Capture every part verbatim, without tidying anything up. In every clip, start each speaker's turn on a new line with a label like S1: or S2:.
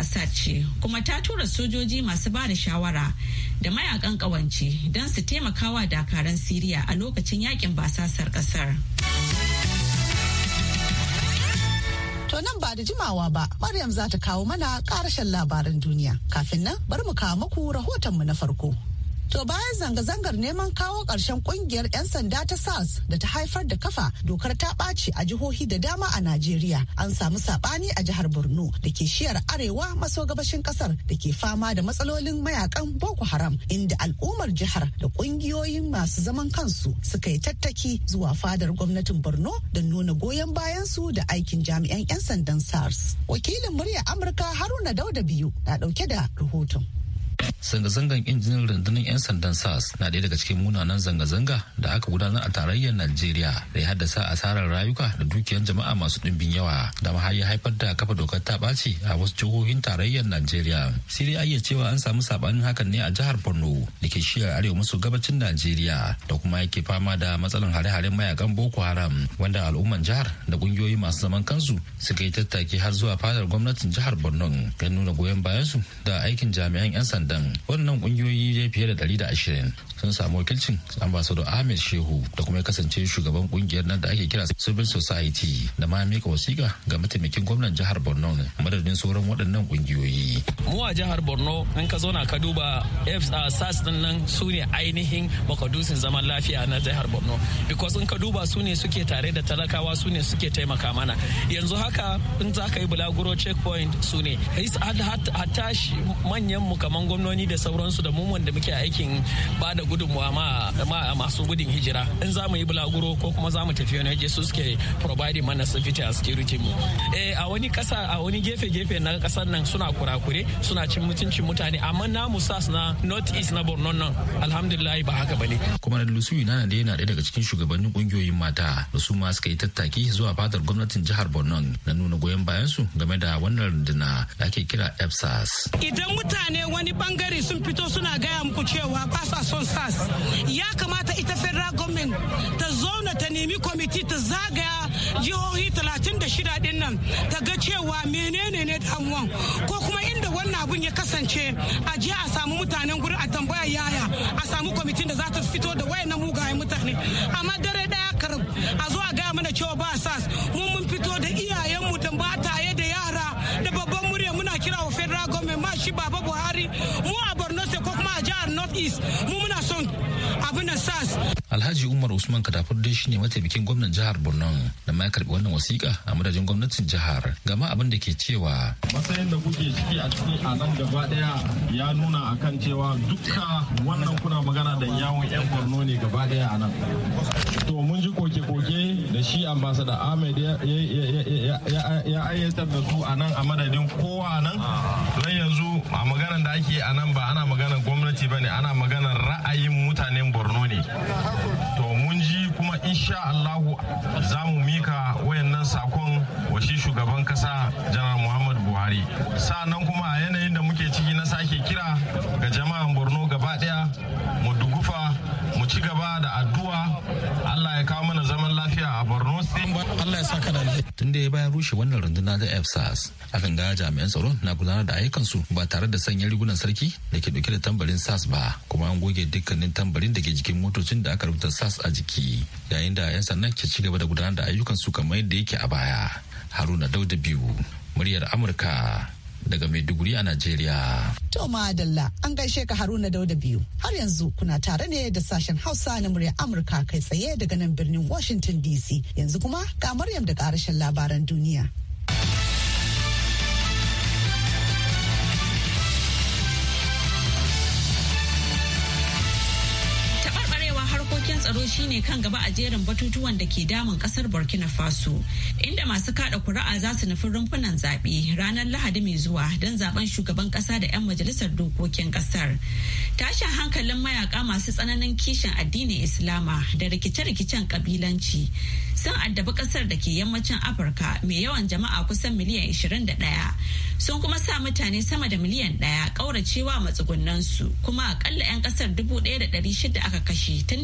S1: al-Assad ce kuma ta tura sojoji masu ba da shawara da mayakan ƙawance don su taimakawa dakaran Siriya a lokacin yakin basasar ƙasar.
S2: To nan ba da jimawa ba, Maryam za ta kawo mana ƙarashin labaran duniya. Kafin nan, bari mu kawo muku rahotonmu na farko. To bayan zanga-zangar neman kawo ƙarshen ƙungiyar 'yan sanda ta SARS da ta haifar da kafa dokar ta ɓaci a jihohi da dama a Najeriya, an samu saɓani a jihar Borno da ke shiyar arewa maso gabashin ƙasar da ke fama da matsalolin mayakan Boko Haram, inda al'ummar jihar da ƙungiyoyin masu zaman kansu suka yi tattaki zuwa fadar gwamnatin Borno don nuna goyon bayan su da aikin jami'an 'yan sandan SARS. Wakilin murya Amurka Haruna Dauda Biyu na ɗauke da rahoton.
S3: Zanga-zangan injinin rundunar 'yan sandan SARS na ɗaya daga cikin munanan zanga-zanga da aka gudanar a tarayyar Najeriya da ya haddasa asarar rayuka da dukiyar jama'a masu ɗimbin yawa da ma ya haifar da kafa dokar ta ɓaci a wasu jihohin tarayyar Najeriya. Sai dai ayya cewa an samu sabanin hakan ne a jihar Borno da ke shiyar arewa maso gabacin Najeriya da kuma yake fama da matsalan hare-haren mayakan Boko Haram, wanda al'umman jihar da ƙungiyoyi masu zaman kansu suka yi tattaki har zuwa fadar gwamnatin jihar Borno don nuna goyon bayansu da aikin jami'an 'yan sandan. Wannan kungiyoyi dai fiye da ɗari da ashirin sun samu wakilcin ambassador Ahmed Shehu da kuma ya kasance shugaban kungiyar nan da ake kira Civil Society, da ma mika wasiƙa ga mataimakin gwamnan jihar Borno madadin sauran waɗannan kungiyoyi.
S4: Mu a jihar Borno in ka zauna ka duba SARS din nan su ne ainihin makadusin zaman lafiya na jihar Borno, because in ka duba su ne suke tare da talakawa, su ne suke taimaka mana. Yanzu haka in za ka yi bulaguro checkpoint su ne hatta manyan mu kaman gwamnoni da sauransu da mu wanda muke aikin ba da gudunmuwa ma masu gudun hijira, in za mu yi bulaguro ko kuma za mu tafi wani waje su suke providing mana safety and security mu. Eh a wani kasa a wani gefe-gefe na kasar nan suna kurakure, suna cin mutuncin mutane, amma namu SARS na North East na Borno nan alhamdulillah ba haka bane.
S3: Kuma da Lusu Yunana da yana ɗaya daga cikin shugabannin kungiyoyin mata da su ma suka yi tattaki zuwa fadar gwamnatin jihar Borno na nuna goyon bayan su game da wannan runduna da ake kira F SARS.
S5: Idan mutane wani bangare sun fito suna gaya muku cewa ba sa son SARS, ya kamata ita federal government ta zauna ta nemi kwamiti ta zagaya jihohi talatin da shida din nan ta ga cewa menene ne damuwan, ko kuma inda wannan abun ya kasance a je a samu mutanen gurin a tambaya yaya, a samu kwamitin da za ta fito da wayannan mugayen mutane. Amma dare daya karab a zo a gaya mana cewa ba SARS, mun mun fito da iyayenmu da mataye da yara da babban murya muna kira wa federal government ma shi baba Buhari, mu a Borno State ko kuma a jihar North East mu muna son abin da SARS.
S3: Alhaji Umar Usman Katafur dai shine mataimakin gwamnan jihar Borno da ma ya karbi wannan wasiƙa a madadin gwamnatin jihar. Gama abin da ke cewa
S6: matsayin da kuke ciki a cikin anan gaba daya ya nuna akan cewa dukka wannan kuna magana da yawon yan Borno ne gaba daya anan. To mun ji koke-koke da shi ambassador Ahmed ya ayyatar da su anan a madadin kowa nan. Don yanzu a maganar da ake anan ba ana maganar gwamnati bane, ana maganar ra'ayin mutanen Borno ne. To mun ji kuma insha Allahu za mu mika wayannan sakon wa shi shugaban kasa Janar Muhammadu Buhari. Sa'annan kuma a yanayin da muke ciki na sake kira ga jama'an Borno gaba daya mu dugufa mu ci gaba da addu'a Allah ya kawo mana zaman lafiya a Borno State.
S5: Allah ya saka da
S3: tun da ya bayan rushe wannan runduna da F SARS, akan ga jami'an tsaro na gudanar da ayyukansu ba tare da sanya rigunan sarki da ke dauke da tambarin SARS ba, kuma an goge dukkanin tambarin da ke jikin motocin da aka rubuta SARS a jiki, yayin da 'yan sandan ke ci gaba da gudanar da ayyukansu kamar yadda yake a baya. Haruna Dauda Biyu, muryar Amurka daga Maiduguri a Najeriya.
S2: To madalla, an gaishe ka Haruna Dauda Biyu. Har yanzu kuna tare ne da sashen Hausa na muryar Amurka kai tsaye daga nan birnin Washington D C. Yanzu kuma ga Maryam da ƙarashin labaran duniya.
S1: Tsaro shine kan gaba a jerin batutuwan da ke damun kasar Burkina Faso, inda masu kada kuri'a za su nufi rumfunan zaɓe ranar Lahadi mai zuwa don zaben shugaban ƙasa da 'yan majalisar dokokin ƙasar. Tashin hankalin mayaka masu tsananin kishin addinin Islama da rikice-rikicen kabilanci sun addabi ƙasar da ke yammacin Afirka mai yawan jama'a kusan miliyan ishirin da ɗaya, sun kuma sa mutane sama da miliyan ɗaya ƙauracewa matsugunansu, kuma akalla 'yan ƙasar dubu ɗaya da ɗari shida aka kashe tun daga shekarar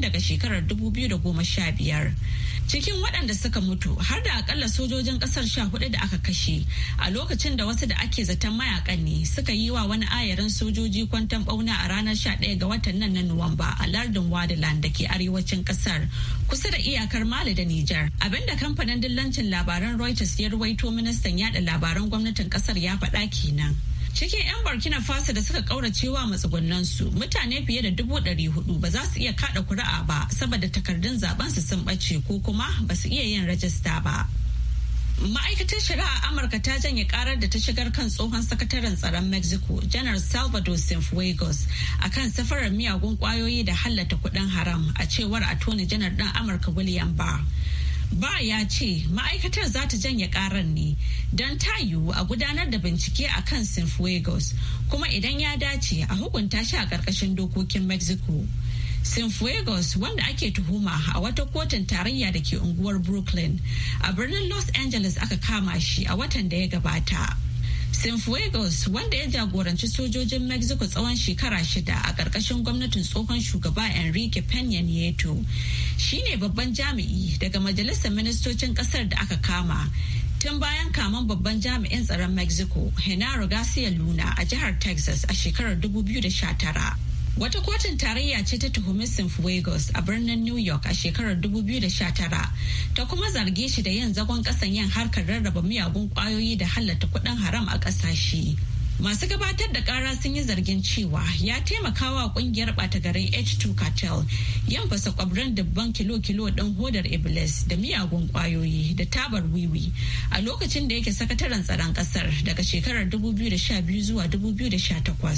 S1: shekarar dubu biyu da goma sha biyar. Cikin waɗanda suka mutu har da akalla sojojin ƙasar sha hudu da aka kashe a lokacin da wasu da ake zaton mayakan ne suka yi wa wani ayarin sojoji kwanton ɓauna a ranar sha ɗaya ga watan nan na Nuwamba a lardin Wadaland da ke arewacin ƙasar kusa da iyakar Mali da Nijar. Abinda kamfanin dillancin labaran Reuters ya ruwaito ministan yada labaran gwamnatin ƙasar ya faɗa kenan. Cikin 'yan Burkina Faso da suka kauracewa matsugunansu mutane fiye da dubu ɗari hudu ba za su iya kada kuri'a ba saboda takardun zaben su sun ɓace ko kuma ba su iya yin rajista ba. Ma'aikatar shari'a Amurka ta janye karar da ta shigar kan tsohon sakataren tsaron Mexico, Janar Salvador Cienfuegos, a kan safarar miyagun kwayoyi da hallata kuɗin haram a cewar Attorney Janar ɗan Amurka William Barr. Ba ya ce ma'aikatar za ta janye karar ne don ta yiwu a gudanar da bincike a kan Cienfuegos kuma idan ya dace a hukunta shi a ƙarƙashin dokokin Mexico. Cienfuegos wanda ake tuhuma a wata kotun tarayya da ke unguwar Brooklyn a birnin Los Angeles aka kama shi a watan da ya gabata. Cienfuegos wanda ya jagoranci sojojin Mexico tsawon shekara shida a ƙarƙashin gwamnatin tsohon shugaba Enrique Peña Nieto shine babban jami'i daga majalisar ministocin ƙasar da aka kama tun bayan kaman babban jami'in tsaron Mexico Genaro Garcia Luna a jihar Texas a shekarar dubu biyu da sha tara. Wata kotun tarayya ce ta tuhumi Cienfuegos a birnin New York a shekarar dubu biyu da sha tara ta kuma zarge shi da yin zagon kasan yin harkar rarraba miyagun kwayoyi da halatta kuɗin haram a ƙasashe. Masu gabatar da ƙara sun yi zargin cewa ya taimakawa ƙungiyar ɓata garin H two Cartel yin fasa kwabran dubban kilo-kilo ɗin hodar Iblis da miyagun kwayoyi da tabar wiwi a lokacin da yake sakataren tsaron ƙasar daga shekarar dubu biyu da sha biyu zuwa dubu biyu da sha takwas.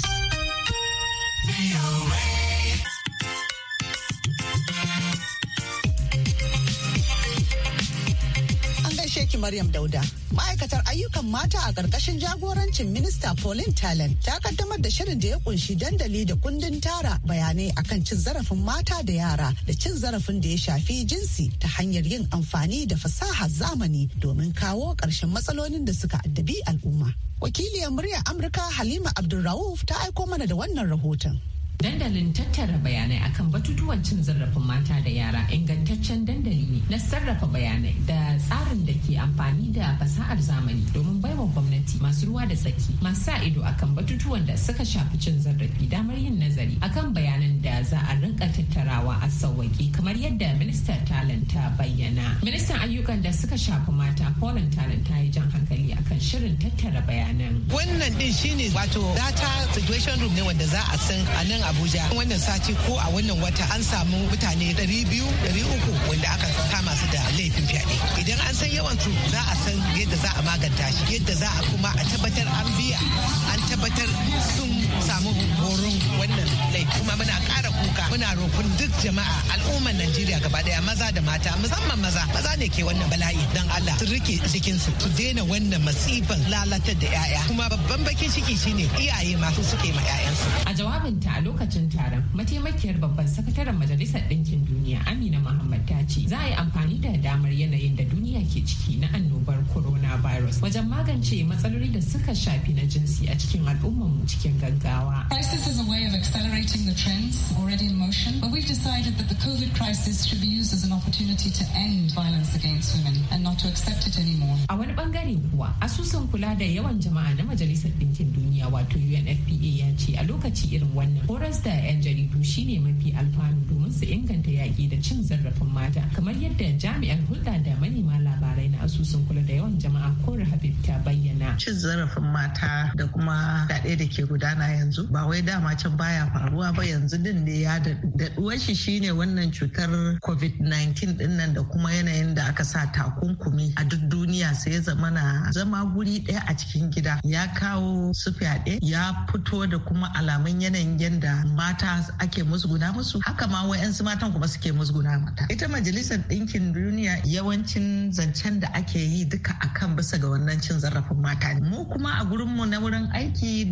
S2: An gaishe ki Maryam Dauda. Ma'aikatar ayyukan mata a ƙarƙashin jagorancin Minista Pauline Talent ta kaddamar da shirin da ya kunshi dandali da kundin tara bayanai akan cin zarafin mata da yara da cin zarafin da ya shafi jinsi ta hanyar yin amfani da fasahar zamani domin kawo ƙarshen matsalolin da suka addabi al'umma. Wakiliyar muryar Amurka Halima Abdulrauf ta aiko mana da wannan rahoton.
S7: Dandalin tattara bayanai akan batutuwan cin zarafin mata da yara ingantaccen dandali ne na sarrafa bayanai da tsarin da ke amfani da fasahar zamani domin baiwa gwamnati masu ruwa da tsaki masu sa ido akan batutuwan da suka shafi cin zarafi damar yin nazari akan bayanan da za a rinka tattarawa a sauwaƙe kamar yadda ministan talent ta bayyana. Ministan ayyukan da suka shafi mata Pauline Talent ta yi jan hankali akan shirin tattara bayanan.
S8: Wannan din shine wato data situation room ne wanda za a san a nan Abuja wannan sati ko a wannan wata an samu mutane ɗari biyu ɗari uku wanda aka kama su da laifin fyaɗe. Idan an san yawan su za a san yadda za a maganta shi, yadda za a kuma a tabbatar an biya an tabbatar sun samu horon wannan laifi. Kuma muna ƙara kuka muna roƙon duk jama'a al'ummar Najeriya gaba daya maza da mata musamman maza maza ne ke wannan bala'i dan Allah su rike jikinsu su daina wannan masifan lalatar da 'ya'ya. Kuma babban bakin ciki shine iyaye masu suke ma 'ya'yansu.
S7: A jawabinta a lokacin taron mataimakiyar babban sakataren majalisar ɗinkin duniya Amina Muhammad ta ce za a yi amfani da damar yanayin da duniya ke ciki na annobar coronavirus wajen magance matsaloli da suka shafi na jinsi a cikin al'ummarmu cikin gaggawa.
S9: Crisis is a way of accelerating the trends already in motion, but we've decided that the COVID crisis should be used as an opportunity to end violence against women and not to accept it anymore.
S7: A wani bangare kuwa asusun kula da yawan jama'a na majalisar ɗinkin duniya wato U N F P A ya ce a lokaci irin wannan horas da 'yan jaridu shine mafi alfanu domin su inganta yaƙi da cin zarafin mata kamar yadda jami'ar hulɗa da manema labarai na asusun kula da yawan jama'a Kore Habib ta bayyana.
S10: Cin zarafin mata da kuma fyaɗe da ke gudana yanzu ba wai dama can baya faruwa ba, yanzu din ne ya daɗuwar shi shine wannan cutar covid nineteen din nan da kuma yanayin da aka sa takunkumi a duk duniya sai ya zama na zama guri ɗaya a cikin gida ya kawo su fyaɗe ya fito da kuma alamun yanayin yadda mata ake musguna musu, haka ma wayansu matan kuma suke musguna mata. Ita majalisar ɗinkin duniya yawancin zancen da ake yi duka akan bisa ga wannan cin zarafin mata ne. Mu kuma a gurinmu na wurin aiki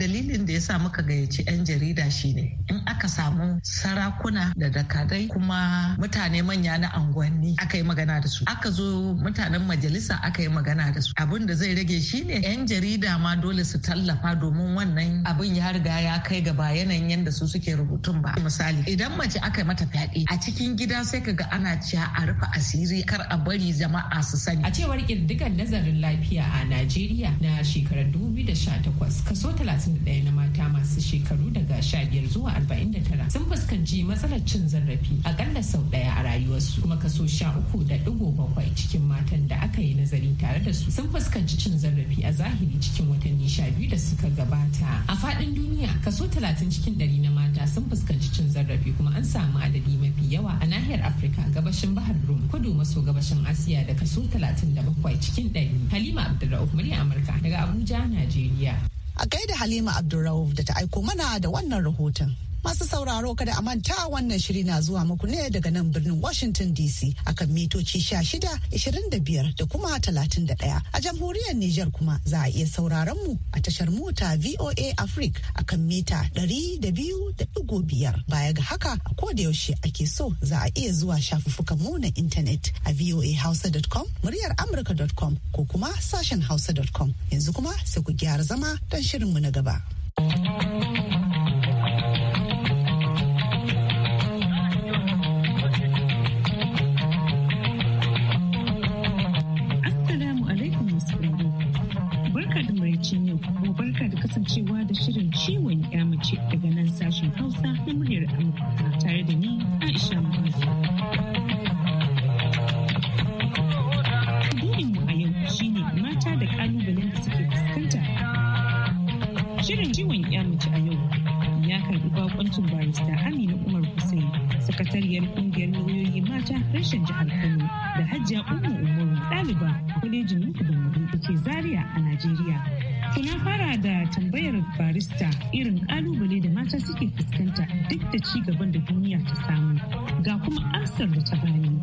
S10: dalilin da ya sa muka gayyaci 'yan jarida shine in aka samu sarakuna da dakadai kuma mutane manya na unguwanni aka yi magana da su, aka zo mutanen majalisa aka yi magana da su, abin da zai rage shine 'yan jarida ma dole su tallafa domin wannan abin ya riga ya kai gaba yanayin yadda su suke rubutun ba. Misali idan mace aka yi mata fyaɗe a cikin gida sai ka ga ana cewa a rufe asiri kar a bari jama'a su sani.
S7: A cewar ƙididdigar nazarin lafiya a Najeriya na shekarar dubu biyu da sha takwas, kaso talatin da ɗaya na mata masu shekaru daga sha biyar zuwa arba'in da tara sun fuskanci matsalar cin zarafi akalla sau ɗaya a rayuwarsu, kuma kaso sha uku da ɗigo bakwai cikin matan da aka yi nazari tare da su sun fuskanci cin zarafi a zahiri cikin watanni sha biyu da suka gabata. A faɗin duniya kaso talatin cikin ɗari na mata sun fuskanci cin zarafi, kuma an samu adadi mafi yawa a nahiyar Afirka, gabashin Bahar Rum, kudu maso gabashin Asiya da kaso talatin da bakwai cikin ɗari. Halima Abdulrauf, murya Amurka daga Abuja, Najeriya.
S2: A gaida Halima Abdulrauf da ta aiko mana da wannan rahoton. Masu sauraro kada a manta wannan shiri na zuwa muku ne daga nan birnin Washington D C akan mitoci sha shida, ishirin da biyar da kuma talatin da ɗaya. A jamhuriyar Nijar kuma za a iya sauraron mu a tashar mota V O A Africa akan mita ɗari da biyu da ɗigo biyar. Baya ga haka a koda yaushe ake so za a iya zuwa shafuffukan mu na intanet a voa hausa dot com, muryar amurka dot com ko kuma sashen hausa dot com. Yanzu kuma sai ku gyara zama don shirinmu na gaba.
S11: Barka da kasancewa da shirin ciwon ya mace daga nan sashen Hausa na muryar Amurka tare da ni Aisha Muhammad. Burinmu a yau shine mata da kalubalen da suke fuskanta. Shirin ciwon ya mace a yau ya karbi bakoncin barista Amina Umar Hussein, sakatariyar kungiyar lauyoyi mata rashin jihar Kano, da Hajiya Ummu Umaru, ɗaliba a kwalejin Nuku da da ke Zaria a Najeriya. Kuna fara da tambayar barista irin kalubale da mata suke fuskanta duk da ci gaban da duniya ta samu, ga kuma amsar da ta bani.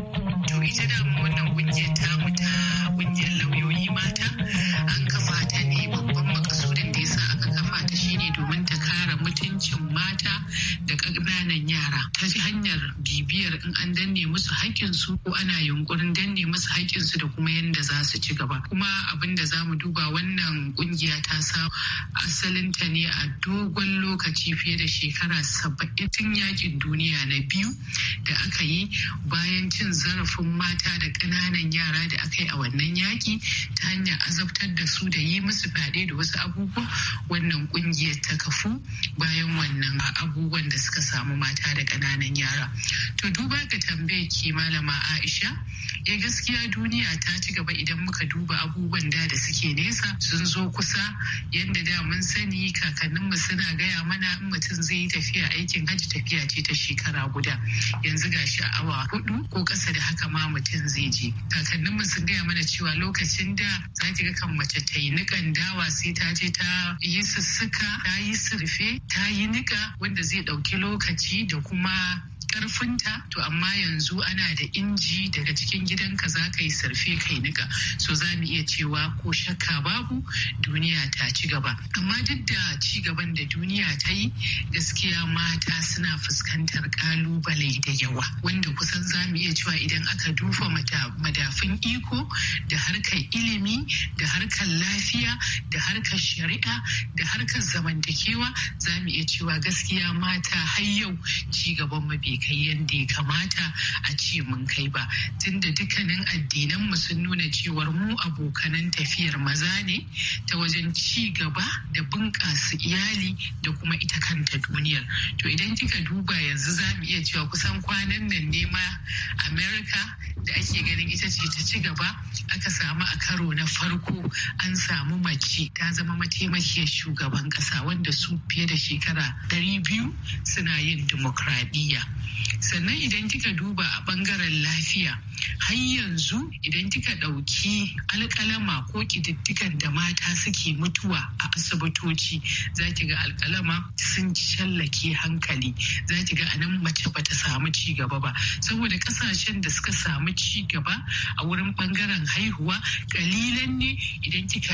S12: To ita da wannan kungiyar tamu ta kungiyar lauyoyi mata an kafa ta ne, babban makasudin da yasa aka kafa ta shine domin ta kare mutuncin mata da ƙananan yara ta hanyar bibiyar in an danne musu haƙƙinsu ko ana yunkurin danne musu haƙƙinsu da kuma yadda za su ci gaba. Kuma abin da za mu duba, wannan kungiya ta sa asalinta ne a dogon lokaci fiye da shekara saba'in tun yakin duniya na biyu da aka yi, bayan cin zarafin mata da ƙananan yara da aka yi a wannan yaki ta hanyar azabtar da su da yi musu fyaɗe da wasu abubuwa. Wannan kungiyar ta kafu bayan wannan abubuwan da suka samu mata da ƙananan yara. To duba ga tambaye ki malama Aisha, eh gaskiya duniya ta ci gaba idan muka duba abubuwan da da suke nesa sun zo kusa. Yanda da mun sani kakanninmu suna gaya mana in mutum zai yi tafiya aikin hajji tafiya ce ta shekara guda, yanzu gashi a awa hudu ko ƙasa da haka ma mutum zai je. Kakanninmu sun gaya mana cewa lokacin da za ki ga kan mace ta yi niƙan dawa sai ta je ta yi sussuka, ta yi surfe, ta yi niƙa wanda zai ɗauki lokaci da kuma karfinta. To amma yanzu ana da inji daga cikin gidanka za ka yi sarfe kai nika, so za mu iya cewa ko shakka babu duniya ta ci gaba. Amma duk da ci gaban da duniya ta yi, gaskiya mata suna fuskantar kalubale da yawa wanda kusan za mu iya cewa idan aka dufa madafin iko da harkar ilimi da harkar lafiya da harkar shari'a da harkar zamantakewa, za mu iya cewa gaskiya mata har yau ci gaban mabi kai yadda ya kamata a ce mun kai ba, tunda dukkanin addinan mu sun nuna cewar mu abokanan tafiyar maza ne ta wajen ci gaba da bunƙasa iyali da kuma ita kanta duniyar. To idan kika duba yanzu za mu iya cewa kusan kwanan nan ne ma America da ake ganin ita ce ta ci gaba, aka samu a karo na farko an samu mace ta zama mataimakiyar shugaban ƙasa, wanda su fiye da shekara ɗari biyu suna yin dimokuraɗiyya. Sannan idan kika duba a bangaren lafiya, har yanzu idan kika ɗauki alƙalama ko ƙididdigan da mata suke mutuwa a asibitoci, za ki ga alƙalama sun shallake hankali, za ki ga anan mace bata samu ci gaba ba, saboda ƙasashen da suka samu ci gaba a wurin bangaren haihuwa kalilan ne idan kika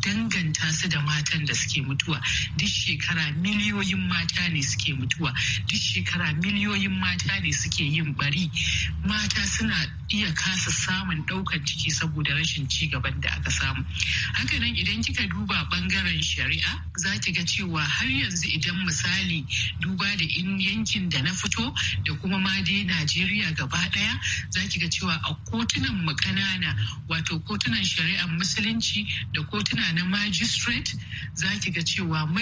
S12: danganta su da matan da suke mutuwa. Duk shekara miliyoyin mata ne suke mutuwa, duk shekara miliyoyin mata ne suke yin bari. Mata suna iya kasa samun ɗaukan ciki saboda rashin ci gaban da aka samu. Hakanan idan kika duba bangaren shari'a za ki ga cewa har yanzu idan misali duba da in yankin da na fito da kuma ma dai Najeriya gaba daya za ki ga cewa a kotunan mu ƙanana wato kotunan shari'ar musulunci da kotuna na magistrate za ki ga cewa